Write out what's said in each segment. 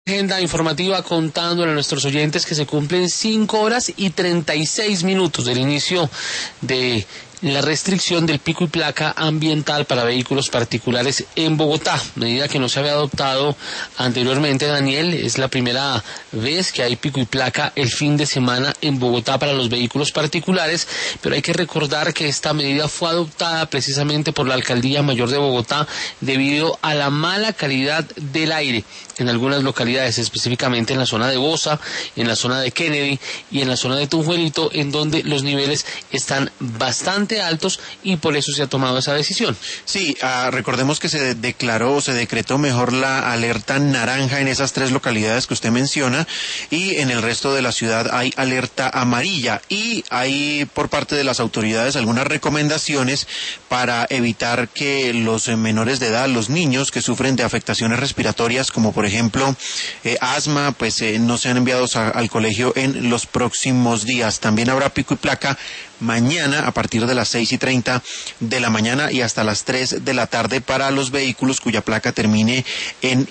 Agenda informativa contándole a nuestros oyentes que se cumplen 5 horas y 36 minutos del inicio de la restricción del pico y placa ambiental para vehículos particulares en Bogotá, medida que no se había adoptado anteriormente. Daniel, es la primera vez que hay pico y placa el fin de semana en Bogotá para los vehículos particulares, pero hay que recordar que esta medida fue adoptada precisamente por la Alcaldía Mayor de Bogotá debido a la mala calidad del aire en algunas localidades, específicamente en la zona de Bosa, en la zona de Kennedy y en la zona de Tunjuelito, en donde los niveles están bastante altos y por eso se ha tomado esa decisión. Sí, recordemos que se decretó mejor la alerta naranja en esas 3 localidades que usted menciona, y en el resto de la ciudad hay alerta amarilla, y hay por parte de las autoridades algunas recomendaciones para evitar que los menores de edad, los niños que sufren de afectaciones respiratorias como por ejemplo asma, pues no sean enviados al colegio en los próximos días. También habrá pico y placa mañana a partir de las 6:30 de la mañana y hasta las 3 de la tarde para los vehículos cuya placa termine en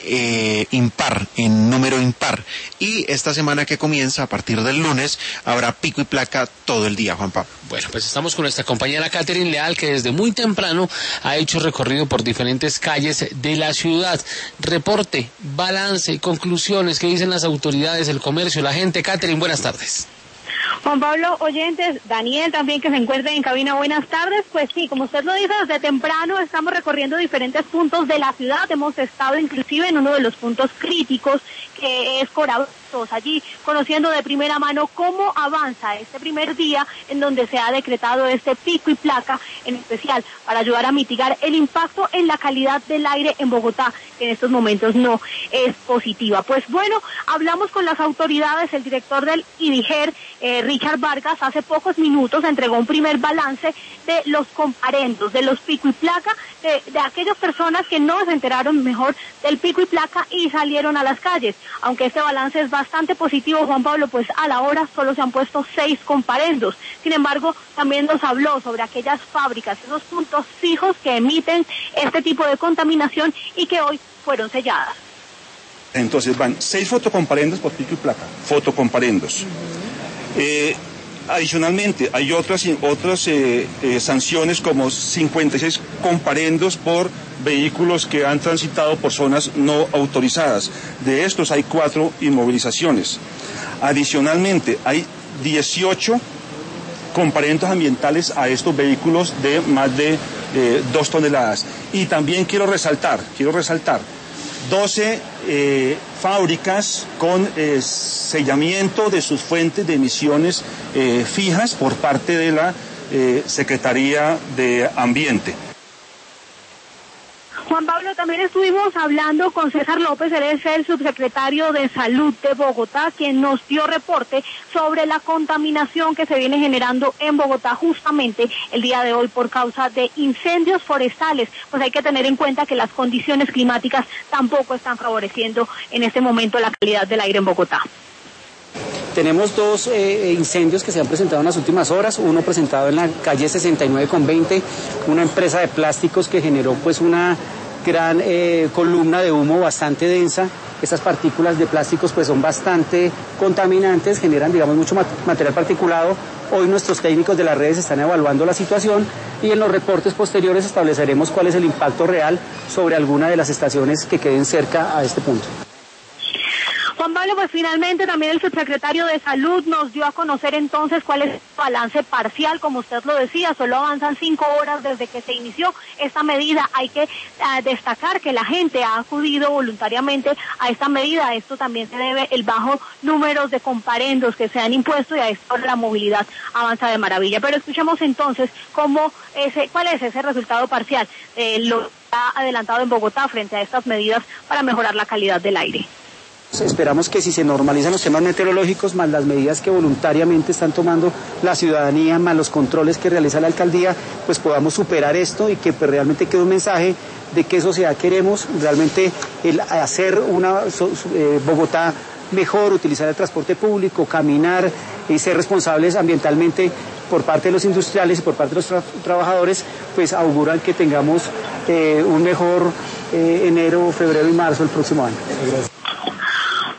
impar, en número impar. Y esta semana que comienza a partir del lunes habrá pico y placa todo el día, Juan Pablo. Bueno, pues estamos con nuestra compañera Catherine Leal, que desde muy temprano ha hecho recorrido por diferentes calles de la ciudad. Reporte, balance, conclusiones, ¿qué dicen las autoridades, el comercio, la gente? Catherine, buenas tardes. Juan Pablo, oyentes, Daniel también que se encuentra en cabina, buenas tardes. Pues sí, como usted lo dice, desde temprano estamos recorriendo diferentes puntos de la ciudad. Hemos estado inclusive en uno de los puntos críticos que es Coravos, allí conociendo de primera mano cómo avanza este primer día en donde se ha decretado este pico y placa, en especial para ayudar a mitigar el impacto en la calidad del aire en Bogotá, que en estos momentos no es positiva. Pues bueno, hablamos con las autoridades, el director del IDIGER, Richard Vargas, hace pocos minutos entregó un primer balance de los comparendos, de los pico y placa, de aquellas personas que no se enteraron mejor del pico y placa y salieron a las calles. Aunque este balance es bastante positivo, Juan Pablo, pues a la hora solo se han puesto 6 comparendos. Sin embargo, también nos habló sobre aquellas fábricas, esos puntos fijos que emiten este tipo de contaminación y que hoy fueron selladas. Entonces van 6 fotocomparendos por pico y placa, fotocomparendos. Adicionalmente, hay otras sanciones como 56 comparendos por vehículos que han transitado por zonas no autorizadas. De estos hay 4 inmovilizaciones. Adicionalmente, hay 18 comparendos ambientales a estos vehículos de más de 2 toneladas. Y también quiero resaltar 12 fábricas con sellamiento de sus fuentes de emisiones fijas por parte de la Secretaría de Ambiente. Juan Pablo, también estuvimos hablando con César López, él es el subsecretario de Salud de Bogotá, quien nos dio reporte sobre la contaminación que se viene generando en Bogotá justamente el día de hoy por causa de incendios forestales. Pues hay que tener en cuenta que las condiciones climáticas tampoco están favoreciendo en este momento la calidad del aire en Bogotá. Tenemos 2 incendios que se han presentado en las últimas horas, uno presentado en la calle 69 con 20, una empresa de plásticos que generó pues una gran columna de humo bastante densa. Estas partículas de plásticos pues son bastante contaminantes, generan digamos mucho material particulado. Hoy nuestros técnicos de las redes están evaluando la situación y en los reportes posteriores estableceremos cuál es el impacto real sobre alguna de las estaciones que queden cerca a este punto. Juan Pablo, pues finalmente también el subsecretario de Salud nos dio a conocer entonces cuál es el balance parcial, como usted lo decía, solo avanzan 5 horas desde que se inició esta medida. Hay que destacar que la gente ha acudido voluntariamente a esta medida. A esto también se debe el bajo número de comparendos que se han impuesto y a esto la movilidad avanza de maravilla. Pero escuchemos entonces cuál es ese resultado parcial, lo que ha adelantado en Bogotá frente a estas medidas para mejorar la calidad del aire. Esperamos que si se normalizan los temas meteorológicos, más las medidas que voluntariamente están tomando la ciudadanía, más los controles que realiza la alcaldía, pues podamos superar esto y que pues, realmente quede un mensaje de qué sociedad queremos, realmente el hacer una Bogotá mejor, utilizar el transporte público, caminar y ser responsables ambientalmente por parte de los industriales y por parte de los trabajadores, pues auguran que tengamos un mejor enero, febrero y marzo del próximo año. Gracias.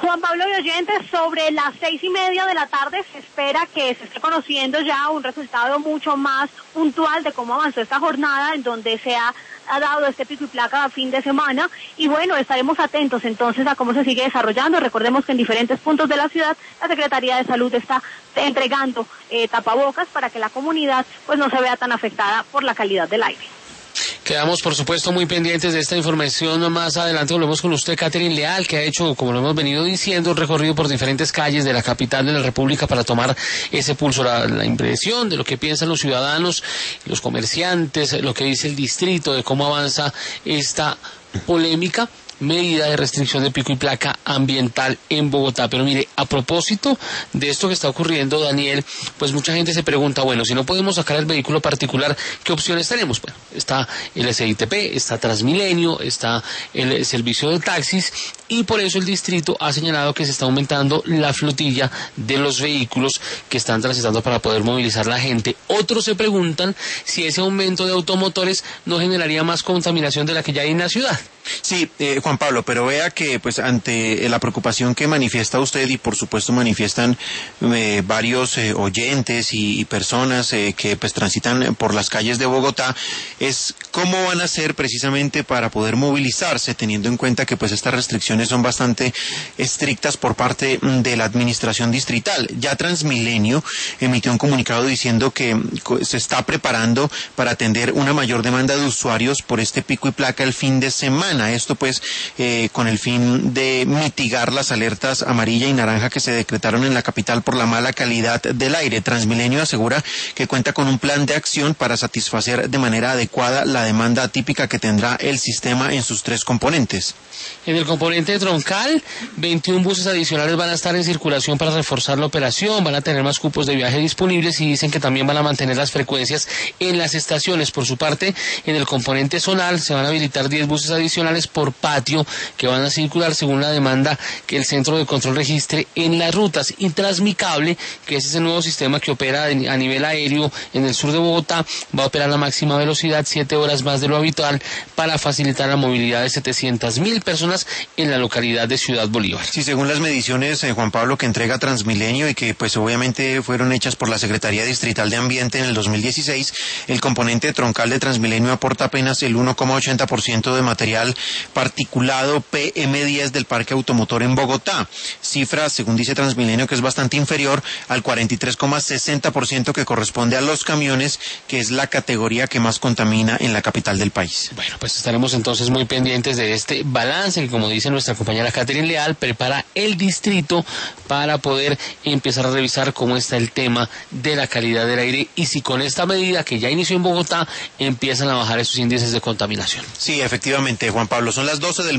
Juan Pablo y oyentes, sobre las 6:30 de la tarde se espera que se esté conociendo ya un resultado mucho más puntual de cómo avanzó esta jornada, en donde se ha dado este pico y placa a fin de semana, y bueno, estaremos atentos entonces a cómo se sigue desarrollando. Recordemos que en diferentes puntos de la ciudad la Secretaría de Salud está entregando tapabocas para que la comunidad pues no se vea tan afectada por la calidad del aire. Quedamos, por supuesto, muy pendientes de esta información. Más adelante volvemos con usted, Catherine Leal, que ha hecho, como lo hemos venido diciendo, un recorrido por diferentes calles de la capital de la República para tomar ese pulso, la impresión de lo que piensan los ciudadanos, los comerciantes, lo que dice el distrito, de cómo avanza esta polémica medida de restricción de pico y placa ambiental en Bogotá. Pero mire, a propósito de esto que está ocurriendo, Daniel, pues mucha gente se pregunta, bueno, si no podemos sacar el vehículo particular, ¿qué opciones tenemos? Bueno, está el SITP, está Transmilenio, está el servicio de taxis, y por eso el distrito ha señalado que se está aumentando la flotilla de los vehículos que están transitando para poder movilizar la gente. Otros se preguntan si ese aumento de automotores no generaría más contaminación de la que ya hay en la ciudad. Sí, Juan Pablo, pero vea que pues ante la preocupación que manifiesta usted y por supuesto manifiestan varios oyentes y personas que pues transitan por las calles de Bogotá, es cómo van a hacer precisamente para poder movilizarse, teniendo en cuenta que pues estas restricciones son bastante estrictas por parte de la administración distrital. Ya Transmilenio emitió un comunicado diciendo que se está preparando para atender una mayor demanda de usuarios por este pico y placa el fin de semana. Esto pues con el fin de mitigar las alertas amarilla y naranja que se decretaron en la capital por la mala calidad del aire. Transmilenio asegura que cuenta con un plan de acción para satisfacer de manera adecuada la demanda atípica que tendrá el sistema en sus tres componentes. En el componente troncal, 21 buses adicionales van a estar en circulación para reforzar la operación, van a tener más cupos de viaje disponibles y dicen que también van a mantener las frecuencias en las estaciones. Por su parte, en el componente zonal se van a habilitar 10 buses adicionales por patio que van a circular según la demanda que el centro de control registre en las rutas. Y Transmicable, que es ese nuevo sistema que opera a nivel aéreo en el sur de Bogotá, va a operar a máxima velocidad 7 horas más de lo habitual para facilitar la movilidad de 700.000 personas en la localidad de Ciudad Bolívar. Sí, según las mediciones, Juan Pablo, que entrega Transmilenio y que pues obviamente fueron hechas por la Secretaría Distrital de Ambiente en el 2016, el componente troncal de Transmilenio aporta apenas el 1,80% de material particulado PM10 del parque automotor en Bogotá, cifra, según dice Transmilenio, que es bastante inferior al 43,60% que corresponde a los camiones, que es la categoría que más contamina en la capital del país. Bueno, pues estaremos entonces muy pendientes de este balance que, como dice nuestra compañera Catherine Leal, prepara el distrito para poder empezar a revisar cómo está el tema de la calidad del aire y si con esta medida que ya inició en Bogotá empiezan a bajar esos índices de contaminación. Sí, efectivamente, Juan Pablo, son las 12 del